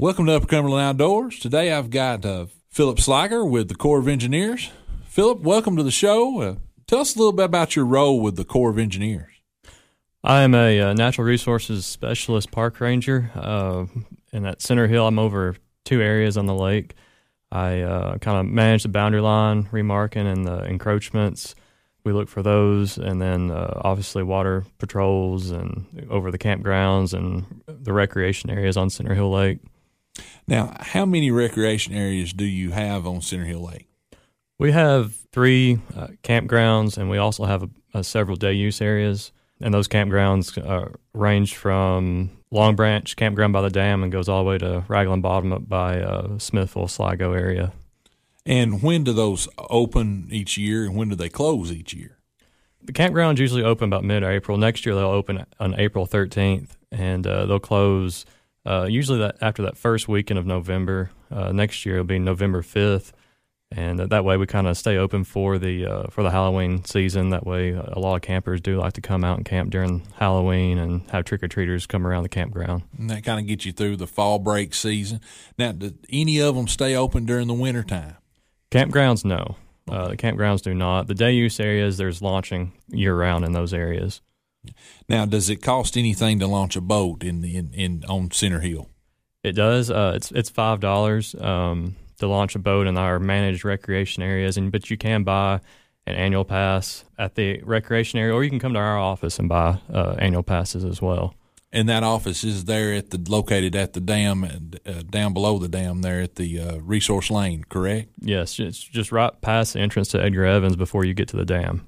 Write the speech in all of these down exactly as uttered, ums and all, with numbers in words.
Welcome to Upper Cumberland Outdoors. Today I've got uh, Philip Slager with the Corps of Engineers. Philip, welcome to the show. Uh, tell us a little bit about your role with the Corps of Engineers. I am a uh, natural resources specialist park ranger, uh, and at Center Hill I'm over two areas on the lake. I uh, kind of manage the boundary line remarking and the encroachments. We look for those, and then uh, obviously water patrols and over the campgrounds and the recreation areas on Center Hill Lake. Now, how many recreation areas do you have on Center Hill Lake? We have three uh, campgrounds, and we also have a, a several day use areas. And those campgrounds uh, range from Long Branch Campground by the dam and goes all the way to Raglan Bottom up by uh, Smithville, Sligo area. And when do those open each year, and when do they close each year? The campgrounds usually open about mid-April. Next year they'll open on April thirteenth, and uh, they'll close uh, usually that after that first weekend of November. Uh, next year it'll be November fifth, and uh, that way we kind of stay open for the uh, for the Halloween season. That way a lot of campers do like to come out and camp during Halloween and have trick-or-treaters come around the campground. And that kind of gets you through the fall break season. Now, do any of them stay open during the wintertime? Campgrounds, no. Uh, the campgrounds do not. The day use areas, there's launching year-round in those areas. Now, does it cost anything to launch a boat in the in, in on Center Hill? It does. Uh, it's it's five dollars um, to launch a boat in our managed recreation areas, and but you can buy an annual pass at the recreation area, or you can come to our office and buy uh, annual passes as well. And that office is there at the located at the dam, uh, down below the dam there at the uh, Resource Lane, correct? Yes, it's just right past the entrance to Edgar Evans before you get to the dam.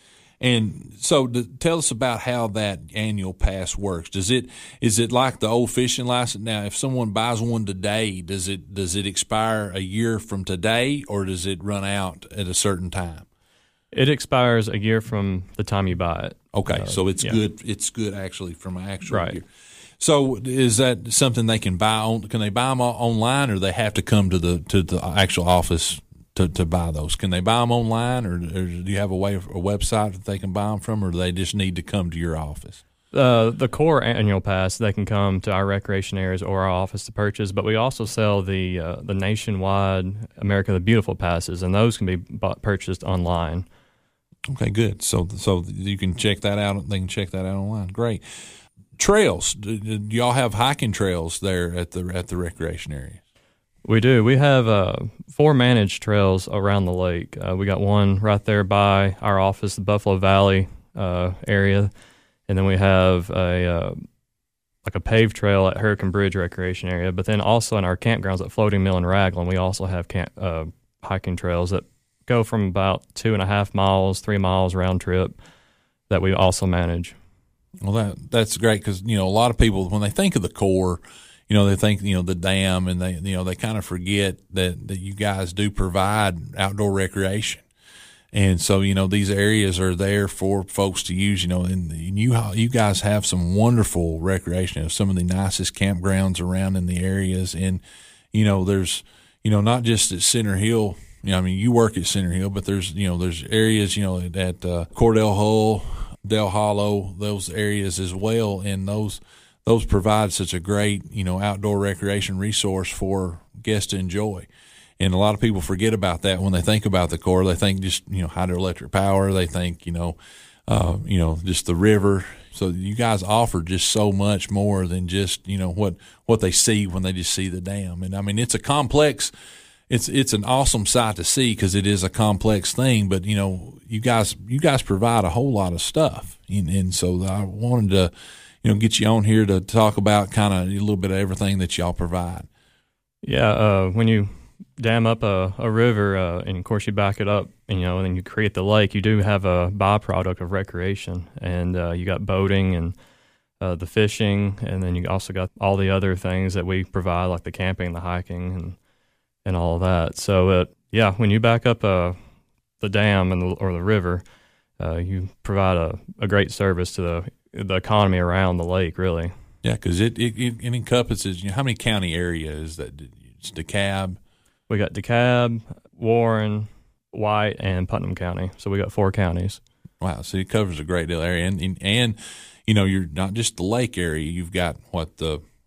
And so, to, tell us about how that annual pass works. Does it is it like the old fishing license? Now, if someone buys one today, does it does it expire a year from today, or does it run out at a certain time? It expires a year from the time you buy it. Okay, uh, so it's yeah. good. It's good actually from an actual right. year. So, is that something they can buy on? Can they buy them online, or they have to come to the to the actual office to, to buy those? Can they buy them online, or, or do you have a way a website that they can buy them from, or do they just need to come to your office? Uh, the core annual pass, they can come to our recreation areas or our office to purchase, but we also sell the uh, the nationwide America the Beautiful passes, and those can be bought, purchased online. Okay, good. So so you can check that out. They can check that out online. Great. Trails. Do, do y'all have hiking trails there at the at the recreation area? We do. We have uh, four managed trails around the lake. Uh, we got one right there by our office, the Buffalo Valley uh, area, and then we have a uh, like a paved trail at Hurricane Bridge Recreation Area. But then also in our campgrounds at Floating Mill and Raglan, we also have camp, uh, hiking trails that go from about two and a half miles, three miles round trip that we also manage. Well, that that's great because you know a lot of people when they think of the Corps, you know they think you know the dam, and they you know they kind of forget that that you guys do provide outdoor recreation, and so you know these areas are there for folks to use. You know, and you you guys have some wonderful recreation. You know, some of the nicest campgrounds around in the areas, and you know there's you know not just at Center Hill. You know, I mean, you work at Center Hill, but there's you know there's areas you know at uh, Cordell Hull, Del Hollow, those areas as well, and those those provide such a great you know outdoor recreation resource for guests to enjoy. And a lot of people forget about that when they think about the Corps. They think just you know hydroelectric power. They think you know uh, you know just the river. So you guys offer just so much more than just you know what what they see when they just see the dam. And I mean, it's a complex. It's it's an awesome sight to see because it is a complex thing, but you know you guys you guys provide a whole lot of stuff, and, and so I wanted to you know get you on here to talk about kind of a little bit of everything that y'all provide. Yeah, uh, when you dam up a, a river, uh, and of course you back it up, and, you know, and then you create the lake, you do have a byproduct of recreation, and uh, you got boating and uh, the fishing, and then you also got all the other things that we provide, like the camping, the hiking, and and all of that. So, uh, yeah, when you back up uh, the dam and the, or the river, uh, you provide a, a great service to the the economy around the lake, really. Yeah, because it, it, it encompasses, you know, how many county area is that? It's DeKalb. We got DeKalb, Warren, White, and Putnam County. So we got four counties. Wow, so it covers a great deal of area. And, and, and, you know, you're not just the lake area. You've got, what, the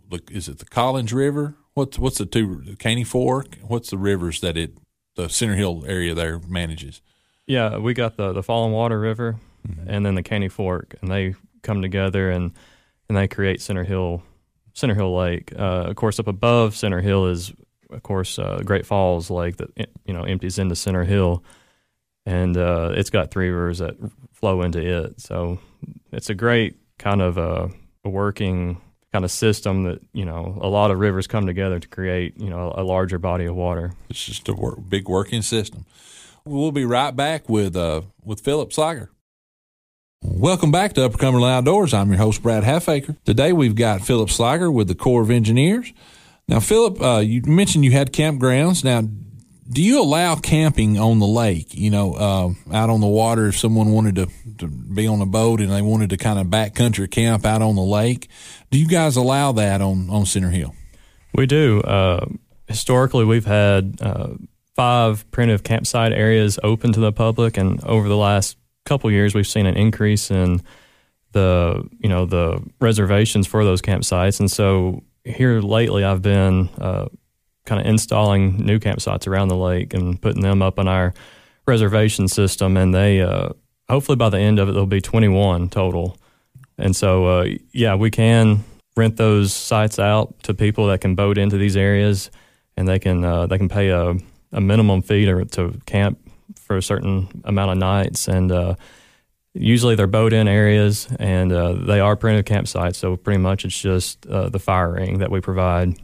is it the Collins River? What's what's the two Caney Fork? What's the rivers that it the Center Hill area there manages? Yeah, we got the the Fallen Water River, mm-hmm. and then the Caney Fork, and they come together and and they create Center Hill Center Hill Lake. Uh, of course, up above Center Hill is of course uh, Great Falls Lake that you know empties into Center Hill, and uh, it's got three rivers that flow into it. So it's a great kind of a, a working kind of system that, you know, a lot of rivers come together to create, you know, a larger body of water. It's just a work, big working system. We'll be right back with uh, with Philip Sliger. Welcome back to Upper Cumberland Outdoors. I'm your host, Brad Halfacre. Today we've got Philip Sliger with the Corps of Engineers. Now, Philip, uh, you mentioned you had campgrounds. Now, do you allow camping on the lake, you know, uh, out on the water if someone wanted to, to be on a boat and they wanted to kind of backcountry camp out on the lake? Do you guys allow that on, on Center Hill? We do. Uh, historically, we've had uh, five primitive campsite areas open to the public, and over the last couple years, we've seen an increase in the, you know, the reservations for those campsites. And so here lately, I've been uh, kind of installing new campsites around the lake and putting them up on our reservation system. And they, uh, hopefully by the end of it, there'll be twenty-one total. And so, uh, yeah, we can rent those sites out to people that can boat into these areas, and they can uh, they can pay a, a minimum fee to, to camp for a certain amount of nights. And uh, usually they're boat-in areas, and uh, they are primitive campsites, so pretty much it's just uh, the fire ring that we provide.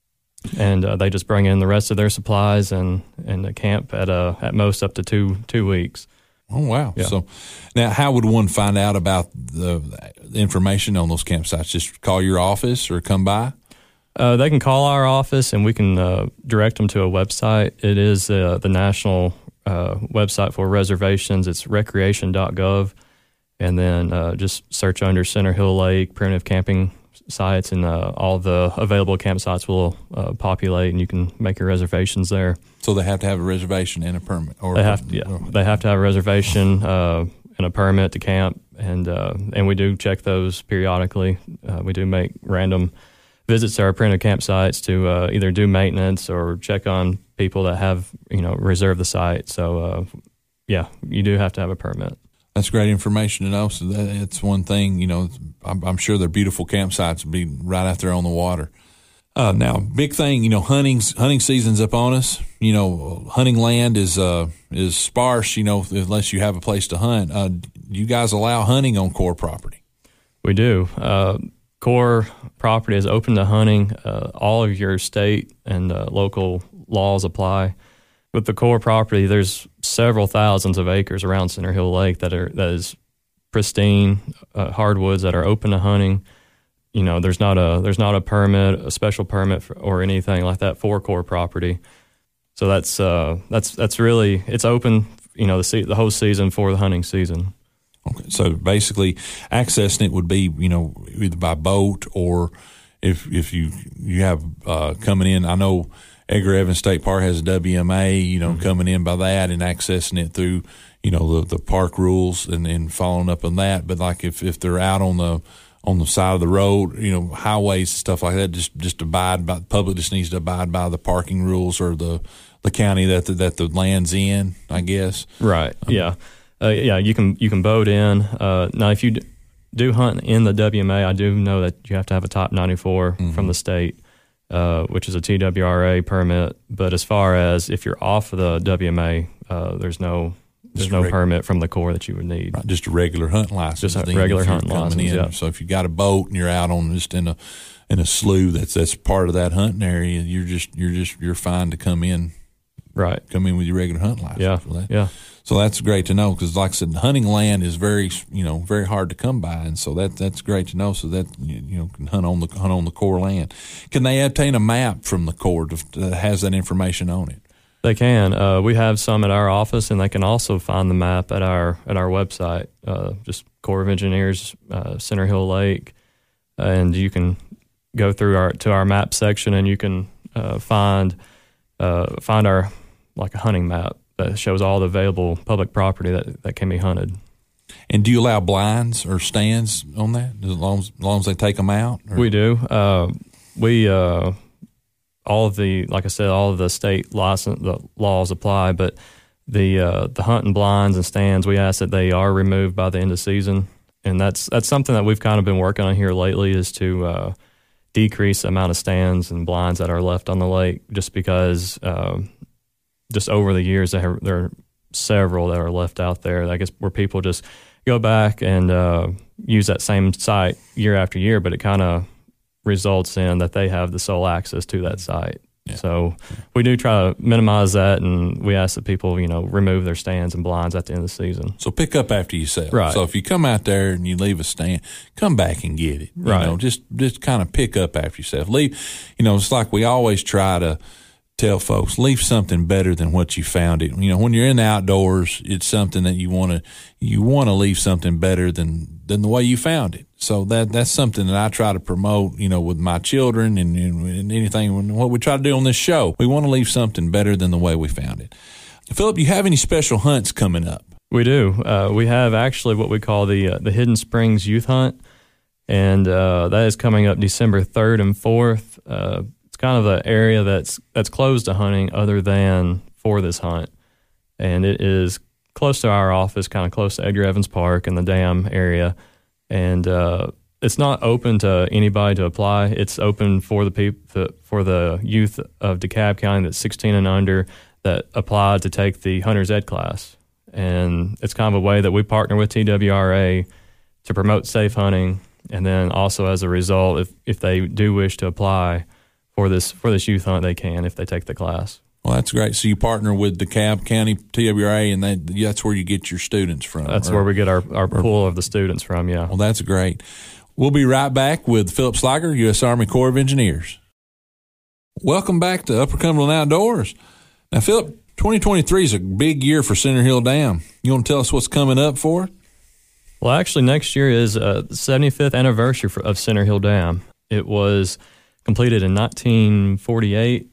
And uh, they just bring in the rest of their supplies and, and camp at uh, at most up to two two weeks. Oh, wow. Yeah. So now how would one find out about the, the information on those campsites? Just call your office or come by? Uh, they can call our office, and we can uh, direct them to a website. It is uh, the national uh, website for reservations. It's recreation dot gov, and then uh, just search under Center Hill Lake primitive camping sites, and uh, all the available campsites will uh, populate, and you can make your reservations there. So they have to have a reservation and a permit, or they have, yeah, they have to have a reservation uh, and a permit to camp, and uh, and we do check those periodically. Uh, we do make random visits to our primitive campsites to uh, either do maintenance or check on people that have, you know, reserved the site. So uh, yeah, you do have to have a permit. That's great information to know. So that, it's one thing, you know, I'm, I'm sure they're beautiful campsites would be right out there on the water. Uh, now, big thing, you know, hunting's, hunting season's up on us. You know, hunting land is uh, is sparse, you know, unless you have a place to hunt. Uh, do you guys allow hunting on Corps property? We do. Uh, Corps property is open to hunting. Uh, all of your state and uh, local laws apply. With the Corps property, there's several thousands of acres around Center Hill Lake that are that is pristine uh, hardwoods that are open to hunting. You know, there's not a there's not a permit, a special permit for, or anything like that for Corps property. So that's uh, that's that's really it's open. You know, the se- the whole season for the hunting season. Okay, so basically, accessing it would be, you know, either by boat or if if you you have uh, coming in. I know Edgar Evans State Park has a W M A, you know, mm-hmm. coming in by that and accessing it through, you know, the, the park rules and, and following up on that. But like if, if they're out on the on the side of the road, you know, highways and stuff like that, just just abide by the public just needs to abide by the parking rules or the the county that the, that the land's in, I guess. Right. Um, yeah. Uh, yeah. You can you can boat in. Uh, now, if you d- do hunt in the W M A, I do know that you have to have a Top ninety-four mm-hmm. from the state. Uh, which is a T W R A permit, but as far as if you're off of the W M A, uh, there's no there's no reg- permit from the Corps that you would need. Right, just a regular hunting license. Just a regular hunting license. In. Yeah. So if you got a boat and you're out on just in a in a slough that's that's part of that hunting area, you're just you're just you're fine to come in. Right. Come in with your regular hunting license. Yeah. For that. Yeah. So that's great to know because, like I said, hunting land is very, you know, very hard to come by, and so that that's great to know. So that you know can hunt on the hunt on the Corps land. Can they obtain a map from the Corps that has that information on it? They can. Uh, we have some at our office, and they can also find the map at our at our website. Uh, just Corps of Engineers, uh, Center Hill Lake, uh, and you can go through our to our map section, and you can uh, find uh, find our like a hunting map that shows all the available public property that, that can be hunted. And do you allow blinds or stands on that as long as, as, long as they take them out? Or? We do. Uh, we uh, all of the like I said, all of the state license the laws apply, but the uh, the hunting blinds and stands, we ask that they are removed by the end of season, and that's that's something that we've kind of been working on here lately is to uh, decrease the amount of stands and blinds that are left on the lake, just because uh, just over the years there are several that are left out there. I guess where people just go back and uh, use that same site year after year, but it kind of results in that they have the sole access to that site. Yeah. So we do try to minimize that, and we ask that people, you know, remove their stands and blinds at the end of the season. So pick up after you sell. Right. So if you come out there and you leave a stand, come back and get it. You right. know, just just kind of pick up after yourself. Leave. You know, it's like we always try to tell folks, leave something better than what you found it. You know, when you're in the outdoors, it's something that you want to you want to leave something better than than the way you found it. So that that's something that I try to promote, you know, with my children and, and, and anything. What we try to do on this show, we want to leave something better than the way we found it. Philip, you have any special hunts coming up? We do. Uh, we have actually what we call the uh, the Hidden Springs Youth Hunt, and uh, that is coming up December third and fourth. Uh, it's kind of an area that's that's closed to hunting other than for this hunt, and it is close to our office, kind of close to Edgar Evans Park and the dam area. And uh, it's not open to anybody to apply. It's open for the people, for the youth of DeKalb County that's sixteen and under that applied to take the Hunter's Ed class. And it's kind of a way that we partner with T W R A to promote safe hunting. And then also as a result, if, if they do wish to apply for this for this youth hunt, they can if they take the class. Well, that's great. So you partner with DeKalb County T W R A, and that, that's where you get your students from. That's or, where we get our, our pool of the students from, yeah. Well, that's great. We'll be right back with Philip Slager, U S Army Corps of Engineers. Welcome back to Upper Cumberland Outdoors. Now, Philip, twenty twenty-three is a big year for Center Hill Dam. You want to tell us what's coming up for it? Well, actually, next year is uh, the seventy-fifth anniversary for, of Center Hill Dam. It was completed in nineteen forty-eight,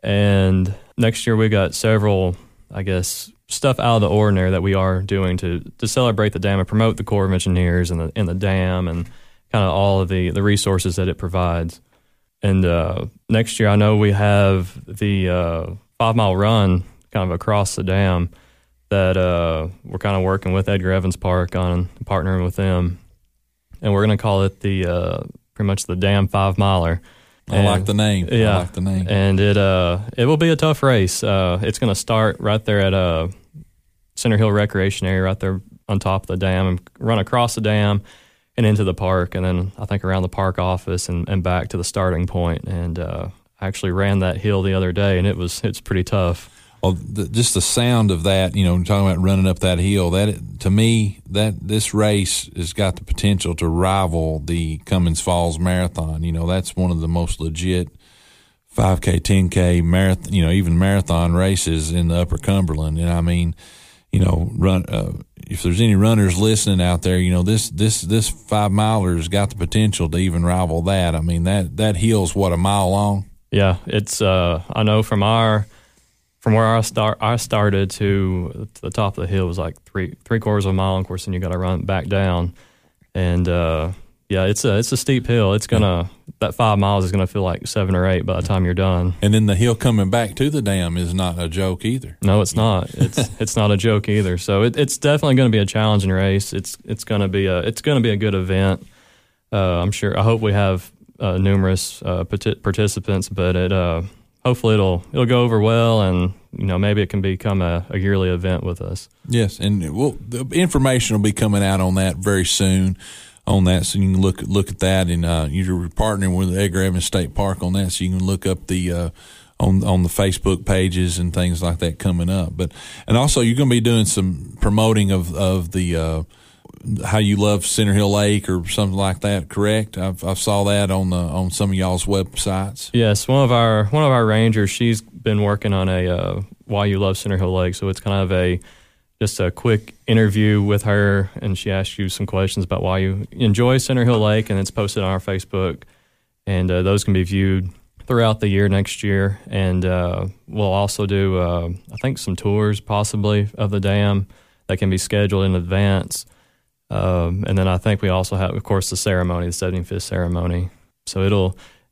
and next year we got several, I guess, stuff out of the ordinary that we are doing to, to celebrate the dam and promote the Corps of Engineers and the and the dam and kind of all of the, the resources that it provides. And uh, next year I know we have the uh, five-mile run kind of across the dam that uh, we're kind of working with Edgar Evans Park on, partnering with them. And we're going to call it the uh, pretty much the Dam Five-Miler. I and, like the name. Yeah, I like the name. And it uh it will be a tough race. Uh, it's going to start right there at uh, Center Hill Recreation Area, right there on top of the dam, and run across the dam and into the park, and then I think around the park office and, and back to the starting point. And uh, I actually ran that hill the other day, and it was it's pretty tough. Well, the, just the sound of that, you know, talking about running up that hill, that to me, that this race has got the potential to rival the Cummins Falls Marathon. You know, that's one of the most legit five K, ten K, marathon, you know, even marathon races in the Upper Cumberland. And I mean, you know, run. Uh, if there's any runners listening out there, you know, this this this five miler's got the potential to even rival that. I mean, that that hill's what, a mile long? Yeah, it's. Uh, I know from our. From where I start, I started to, to the top of the hill was like three three quarters of a mile. Of course, then you got to run back down, and uh, yeah, it's a it's a steep hill. It's gonna that five miles is gonna feel like seven or eight by the time you're done. And then the hill coming back to the dam is not a joke either. No, it's not. It's it's not a joke either. So it, it's definitely going to be a challenging race. It's it's going to be a it's going to be a good event. Uh, I'm sure. I hope we have uh, numerous uh, participants, but it. Uh, Hopefully it'll it'll go over well, and you know maybe it can become a, a yearly event with us. Yes, and we'll, the information will be coming out on that very soon. On that, so you can look look at that, and uh, you're partnering with Edgar Evans State Park on that, so you can look up the uh, on on the Facebook pages and things like that coming up. But and also you're going to be doing some promoting of of the. Uh, How You Love Center Hill Lake or something like that, correct? I've, I saw that on the on some of y'all's websites. Yes, one of our one of our rangers, she's been working on a uh, Why You Love Center Hill Lake, so it's kind of a just a quick interview with her, and she asks you some questions about why you enjoy Center Hill Lake, and it's posted on our Facebook, and uh, those can be viewed throughout the year next year. And uh, we'll also do, uh, I think, some tours possibly of the dam that can be scheduled in advance. Um, and then I think we also have, of course, the ceremony, the seventy-fifth ceremony. So it'll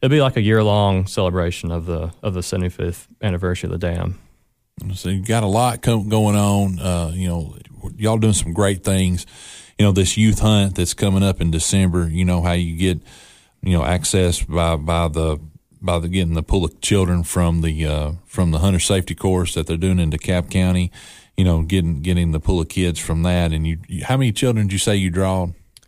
It'd be like a year long celebration of the of the seventy-fifth anniversary of the dam. So you got a lot co- going on. Uh, you know, y'all doing some great things. You know, this youth hunt that's coming up in December. You know how you get, you know, access by by the by the getting the pool of children from the uh, from the hunter safety course that they're doing in DeKalb County. You know, getting getting the pool of kids from that. And you, you how many children did you say you draw?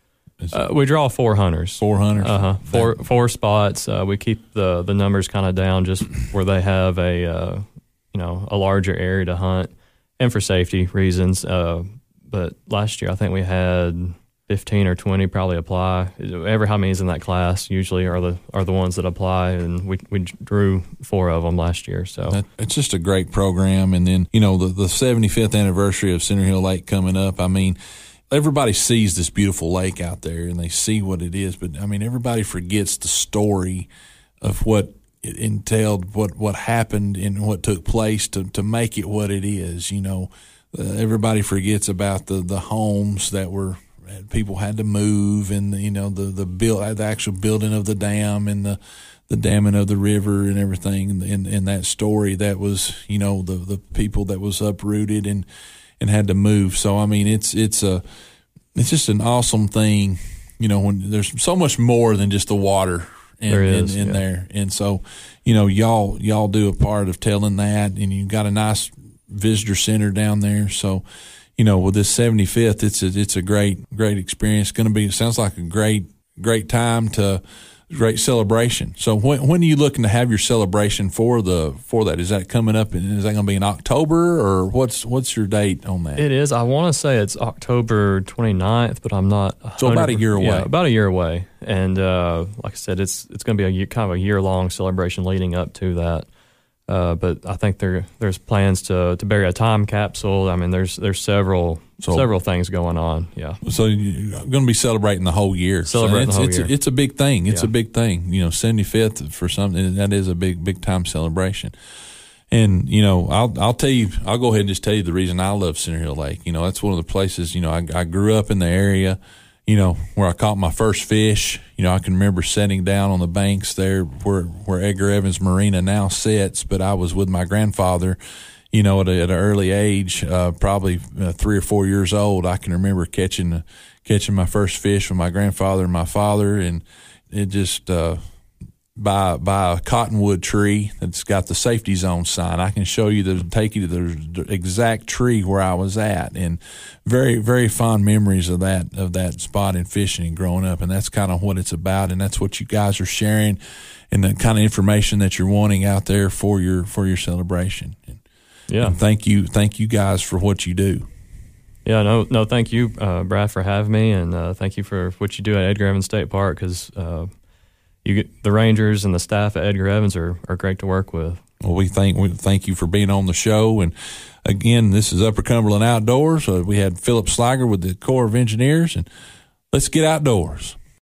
Uh, we draw four hunters. Four hunters. Uh huh. Four that, four spots. Uh, we keep the the numbers kind of down just where they have a uh, you know a larger area to hunt, and for safety reasons. Uh, but last year I think we had fifteen or twenty probably apply. Ever how many's in that class usually are the are the ones that apply, and we we drew four of them last year. So that, it's just a great program. And then you know the the seventy-fifth anniversary of Center Hill Lake coming up. I mean, everybody sees this beautiful lake out there and they see what it is, but I mean everybody forgets the story of what it entailed, what what happened and what took place to to make it what it is. You know, uh, everybody forgets about the the homes that were. People had to move, and you know the the build, the actual building of the dam, and the the damming of the river, and everything. And in, in that story, that was you know the the people that was uprooted and and had to move. So I mean, it's it's a it's just an awesome thing. You know, when there's so much more than just the water in, there is, in, in yeah. there, and so you know y'all y'all do a part of telling that, and you got a nice visitor center down there, so. You know, with this seventy-fifth, it's a, it's a great, great experience. It's going to be, it sounds like a great, great time to, great celebration. So when, when are you looking to have your celebration for the, for that? Is that coming up and is that going to be in October or what's, what's your date on that? It is. I want to say it's October twenty-ninth, but I'm not. So about a year away. Yeah, about a year away. And, uh, like I said, it's, it's going to be a year, kind of a year long celebration leading up to that. Uh, but I think there there's plans to, to bury a time capsule. I mean, there's there's several so, several things going on. Yeah. So you're going to be celebrating the whole year. Celebrating so the whole it's, year. A, it's a big thing. It's yeah. a big thing. You know, seventy-fifth for something that is a big big time celebration. And you know, I'll I'll tell you, I'll go ahead and just tell you the reason I love Center Hill Lake. You know, that's one of the places. You know, I, I grew up in the area. You know, where I caught my first fish. You know, I can remember sitting down on the banks there where where Edgar Evans Marina now sits, but I was with my grandfather, you know, at, a, at an early age, uh, probably uh, three or four years old. I can remember catching uh, catching my first fish with my grandfather and my father, and it just uh, by by a cottonwood tree that's got the safety zone sign. I can show you the take you to the exact tree where I was at, and very very fond memories of that of that spot and fishing and growing up. And that's kind of what it's about, and that's what you guys are sharing, and the kind of information that you're wanting out there for your for your celebration. And, yeah, and thank you thank you guys for what you do. Yeah, no, no, thank you, uh, Brad, for having me, and uh, thank you for what you do at Edgar Evans State Park, because uh, you get the Rangers and the staff at Edgar Evans are, are great to work with. Well, we thank we thank you for being on the show, and again, this is Upper Cumberland Outdoors. Uh, we had Philip Slager with the Corps of Engineers, and let's get outdoors.